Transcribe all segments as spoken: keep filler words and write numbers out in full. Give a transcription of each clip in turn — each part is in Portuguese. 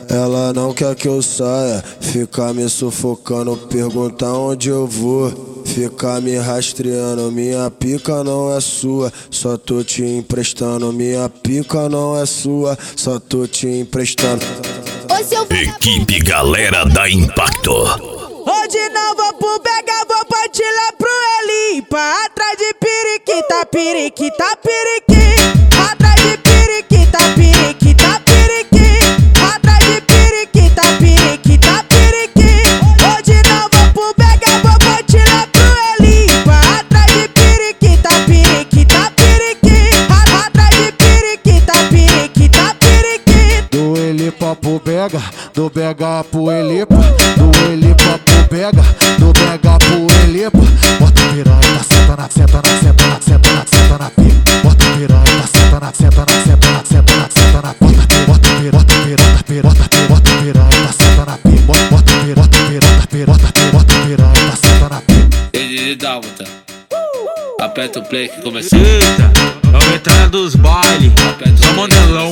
Ela não quer que eu saia, fica me sufocando, pergunta onde eu vou, fica me rastreando. Minha pica não é sua, só tô te emprestando. Minha pica não é sua, só tô te emprestando. Equipe Galera da Impacto. Hoje não vou pro Bega, vou partir lá pro Elipa. Atrás de periquita, periquita, periqui. Atrás de periquita, periquita, periqui. Atrás de periquita, periquita, periqui. Hoje não vou pro Bega, vou partir lá pro Elipa. Atrás de periquita, periquita, periqui. Atrás de periquita, periquita, periqui. Do Elipa pro Bega, do Bega pro Elipa, do Elipa pro Bega, do Bega pro Elipa. Bota piranha, senta na, senta na, senta na, senta na, senta na pica. Bota piranha, senta na, senta na, senta na, senta na, senta na pica. Bota piranha, bota piranha, bota piranha, bota piranha, senta na pica. Bota piranha, bota piranha, bota piranha, bota piranha, senta na pica. Ele dá outra. Aperta o play que começou. Eita, aumentada dos bailes, só mandelão.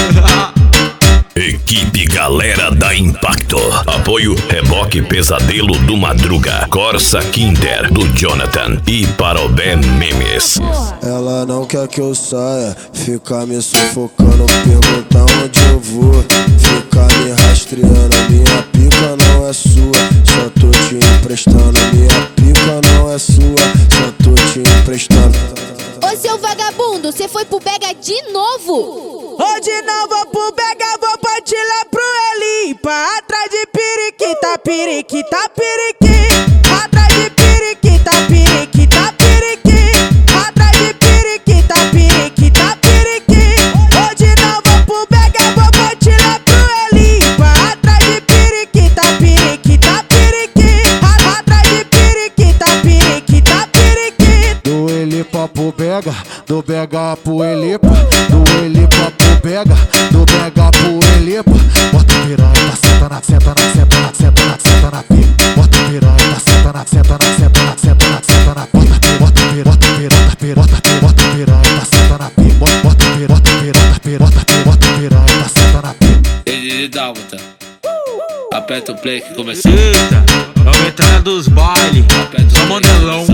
Equipe Galera da Impacto. Apoio Reboque Pesadelo do Madruga, Corsa Kinder do Jonathan e Parobé Memes. Ela não quer que eu saia, fica me sufocando, pergunta onde eu vou, fica me rastreando. Minha pica não é sua, só tô te emprestando. Minha pica não é sua, só tô te emprestando. Ô seu vagabundo, cê foi pro Bega de novo? Hoje não vou pro Bega, vou partir lá pro Elipa. Atrás de periquita, periquita, periqui. Atrás de periquita, periquita, periqui. Atrás de periquita, periquita, periqui. Hoje não vou pro Bega, vou partir lá pro Elipa. Atrás de periquita, periquita, periqui. Atrás de periquita, periquita, periqui. Do Elipa pro Bega, do Bega pro Elipa, do Elipa pro Bega, do Bega pro Elipa. Bota piranha, senta na, senta na, senta na, senta na, senta na pica. Bota piranha, senta na, senta na, senta na, senta na, senta na pica. Bota piranha, bota piranha, bota piranha, bota piranha, senta na pica. Bota piranha, bota piranha, bota piranha, bota piranha, senta na pica. Ele dá outra. Aperta o play que começou. Eita, aumentada dos bailes, só mandelão.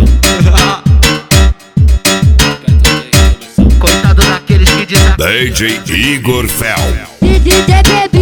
Aperta o play que começou. Coitado daqueles que dizem D J Igor Fel. D J Baby